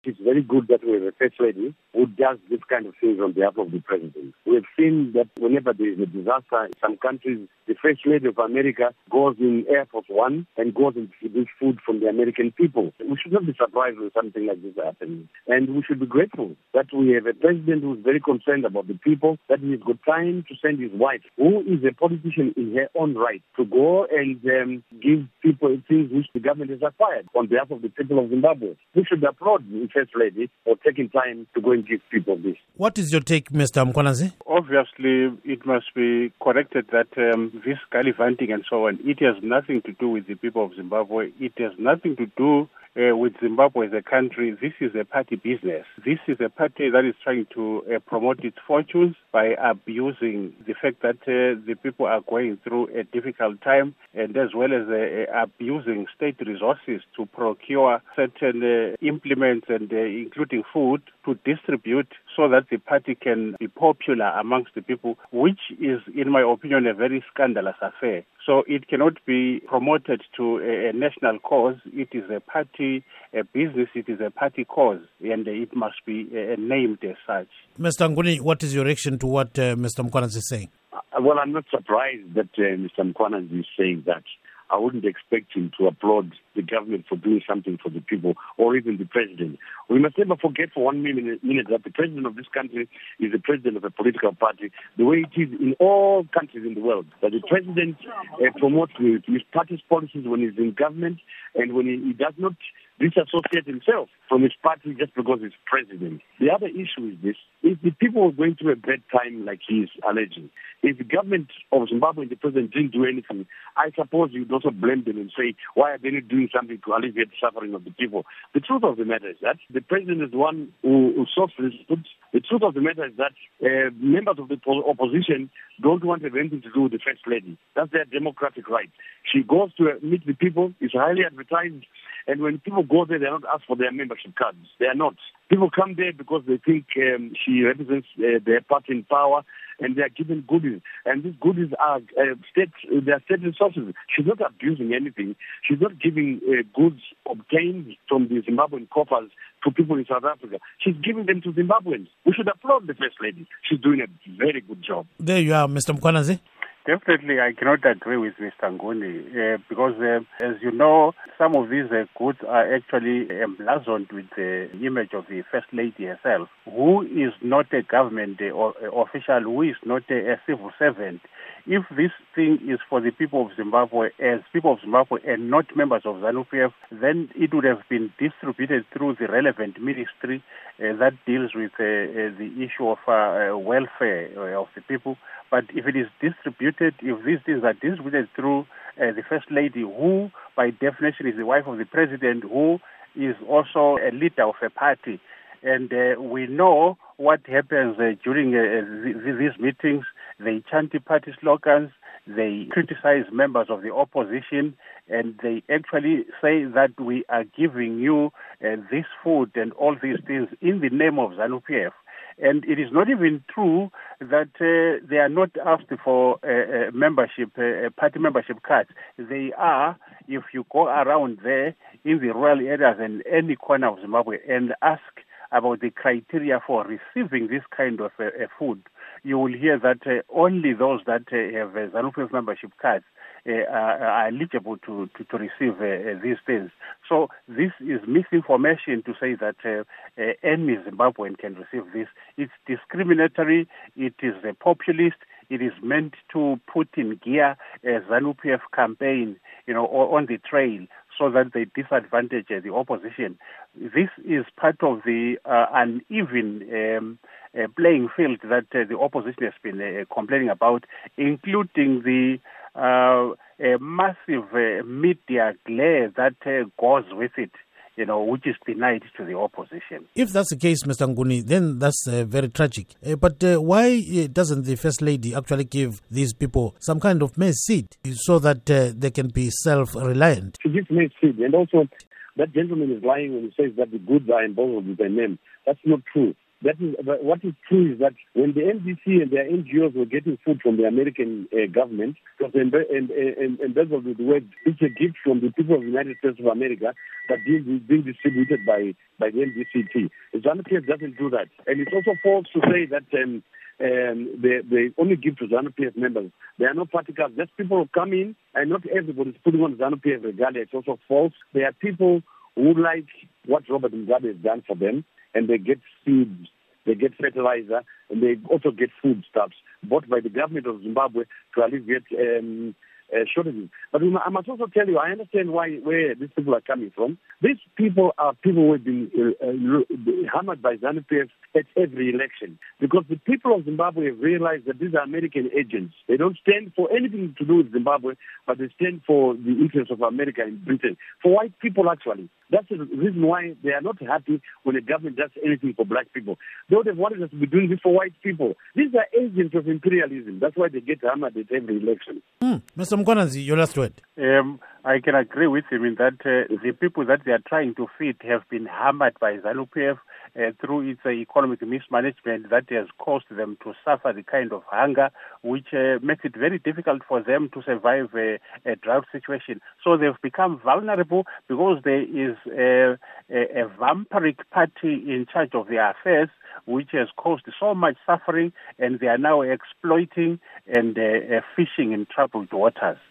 It's very good that we have a first lady who does this kind of things on behalf of the president. We have seen that whenever there is a disaster in some countries, the first lady of America goes in Air Force One and goes and distributes food from the American people. We should not be surprised when something like this happens. And we should be grateful that we have a president who is very concerned about the people, that he has got time to send his wife, who is a politician in her own right, to go and give people things which the government has acquired on behalf of the people of Zimbabwe. We should applaud the First Lady for taking time to go and give people this. What is your take, Mr. Mkhwanazi? Obviously, it must be corrected that this gallivanting and so on, it has nothing to do with the people of Zimbabwe. It has nothing to do with Zimbabwe as a country. This is a party business. This is a party that is trying to promote its fortunes by abusing the fact that the people are going through a difficult time, and as well as abusing state resources to procure certain implements and including food to distribute so that the party can be popular amongst the people, which is, in my opinion, a very scandalous affair. So it cannot be promoted to a national cause. It is a party business, it is a party cause, and it must be named as such. Mr. Nguni, what is your reaction to what Mr. Mkhwanazi is saying? Well, I'm not surprised that Mr. Mkhwanazi is saying that. I wouldn't expect him to applaud the government for doing something for the people, or even the president. We must never forget for 1 minute that the president of this country is the president of a political party, the way it is in all countries in the world. That the president promotes his party's policies when he's in government, and when he does not disassociate himself from his party just because he's president. The other issue is this: if the people are going through a bad time like he is alleging, if the government of Zimbabwe and the president didn't do anything, I suppose you'd also blame them and say, why are they not doing something to alleviate the suffering of the people? The truth of the matter is that the president is the one who solves this. The truth of the matter is that members of the opposition don't want to have anything to do with the First Lady. That's their democratic right. She goes to meet the people, it's highly advertised, and when people go there, they're not asked for their membership cards. They are not. People come there because they think she represents their party in power, and they are given goodies. And these goodies are state resources. She's not abusing anything. She's not giving goods obtained from the Zimbabwean coffers to people in South Africa. She's giving them to Zimbabweans. We should applaud the First Lady. She's doing a very good job. There you are, Mr. Mkhwanazi. Definitely, I cannot agree with Mr. Nguni because, as you know, some of these goods are actually emblazoned with the image of the First Lady herself, who is not a government official, who is not a civil servant. If this thing is for the people of Zimbabwe, as people of Zimbabwe and not members of ZANU-PF, then it would have been distributed through the relevant ministry that deals with the issue of welfare of the people. But if it is distributed, if these things are distributed through the First Lady, who by definition is the wife of the president, who is also a leader of a party, and we know what happens during these meetings. They chant party slogans, they criticize members of the opposition, and they actually say that we are giving you this food and all these things in the name of ZANU-PF. And it is not even true that they are not asked for membership, party membership cards. They are, if you go around there in the rural areas and any corner of Zimbabwe and ask about the criteria for receiving this kind of food, you will hear that only those that have ZANU-PF membership cards are eligible to receive these things. So this is misinformation to say that any Zimbabwean can receive this. It's discriminatory, it is populist, it is meant to put in gear a ZANU-PF campaign, on the trail so that they disadvantage the opposition. This is part of the uneven playing field that the opposition has been complaining about, including the massive media glare that goes with it, which is denied to the opposition. If that's the case, Mr. Nguni, then that's very tragic. But why doesn't the First Lady actually give these people some kind of maize seed so that they can be self-reliant? She gives maize seed, and also that gentleman is lying when he says that the goods are embalmed with their name. That's not true. what is true is that when the NDC and their NGOs were getting food from the American government, because embezzled with the word, it's a gift from the people of the United States of America that being distributed by the NDCT. The ZANU-PF doesn't do that. And it's also false to say that they only give to ZANU-PF members. There are no party cards. Just people who come in, and not everybody is putting on ZANU-PF regalia. It's also false. There are people who like what Robert Mugabe has done for them, and they get seeds, they get fertilizer, and they also get foodstuffs bought by the government of Zimbabwe to alleviate shortages. But I must also tell you, I understand where these people are coming from. These people are people who have been hammered by ZANU-PF at every election, because the people of Zimbabwe have realized that these are American agents. They don't stand for anything to do with Zimbabwe, but they stand for the interests of America and Britain. For white people, actually. That's the reason why they are not happy when the government does anything for black people. They would have wanted us to be doing this for white people. These are agents of imperialism. That's why they get hammered at every election. Mr. Mkhwanazi, your last word. I can agree with him in that the people that they are trying to feed have been hammered by ZANU-PF through its economic mismanagement that has caused them to suffer the kind of hunger which makes it very difficult for them to survive a drought situation. So they've become vulnerable because there is a vampiric party in charge of their affairs which has caused so much suffering, and they are now exploiting and fishing in troubled waters.